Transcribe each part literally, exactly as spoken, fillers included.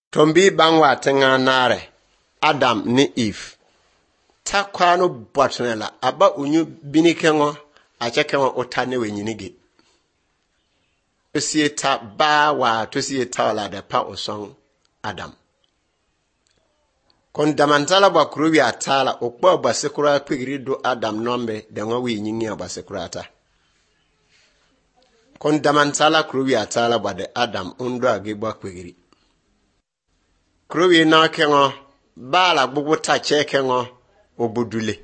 Tombi bangwa tenga nare Adam ni Eve. Ta kwano botnela aba unyu binikengo achekengo otane wenyinige. Tosie ta ba wa tosie ta la de pa osong Adam. Kondamantala ba kuruwi atala okpa basekura pigiri do Adam nombe dengo wi nyingi basekurata. Kondamantala kuruwi atala ba de Adam undo ageba pigiri. Kuruwi na kengo bala gbugbu ta chekengo obudule.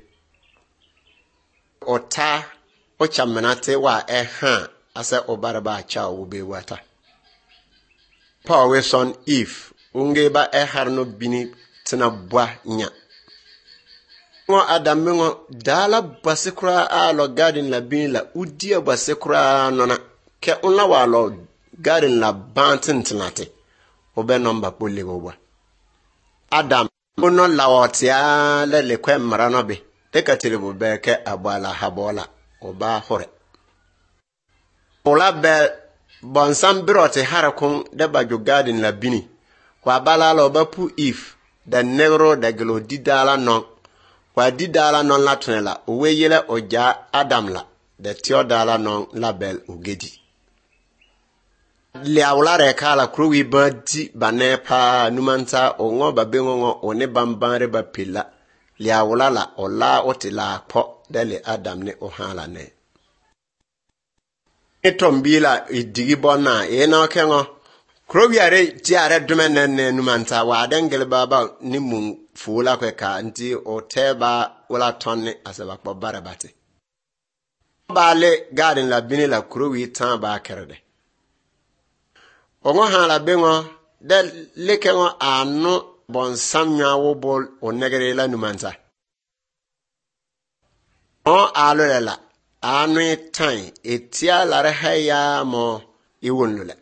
Ota ochamenate wa eha ase obaraba cha ube wata. Pa we son Eve ungeba eharno bini tina bwa nya. Ngo Adam ngo dala basekura alo garden la bini la udia basekura nona ke unla walo garden la bantin tinate obe nomba pole bwa. Adam uno lawotia le le kwe maranobe teka tilibu beke abala habola oba hore. Ola be bonsam birote harakun deba jo garden la bini kwa bala lo bapu if da negro da gelo didala non kwa didala non la tunela uwe yele oja Adam la da tio dala non label ugedi. Liawula rekala kruwi badi banepa numanta ongo babengo ngo one bambanre ba pila liawula la ola otila po dele Adam ne ohala ne. Etombila idigi bona ena kengo kruwi are ti are dumene numanta wa dengele baba ni mun fula kwe ka nti oteba wala tonne asaba ko barabate. Bale garden la bini la kruwi tan ba kerde. Ongo hala bengo de lekengo anu bon samnya wo bol onegere la numanta. O alolela anu tan etia la reheya mo iwonlule.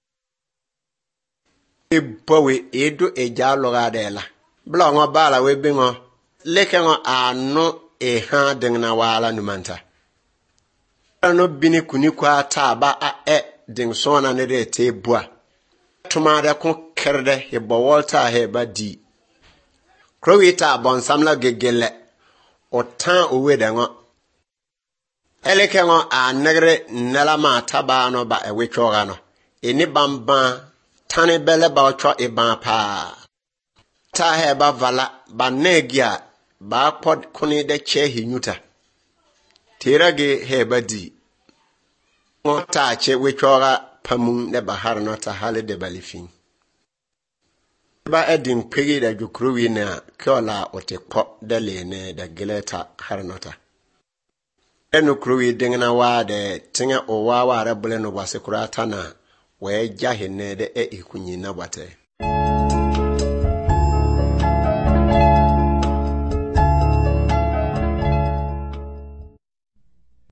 Ebowe edo eja loga de la. Blongo bala we bengo lekengo anu e ha dengna wala numanta. No bini kuni kwa taba a e ding sona ne de te bua. Tumada kon kerde he bawalta he badi. Krowita bon samla gegele o tan owe dengo. Eleke ngo a negre nela ma taba no ba e wechoga no. Eni bamba tane bele ba ocho e ban pa. Ta he ba vala ba negia ba pod kuni de che hinyuta. Tirage he badi. Ngo ta che wechoga pamun ne bahar nota hale de balifin. Ba edin pegi da jukruwi na kyola ote po dele ne da geleta har nota. Enu kruwi dingna wa de tinga owa wa rebule no wasekurata na we jahine de e ikunyi na bate.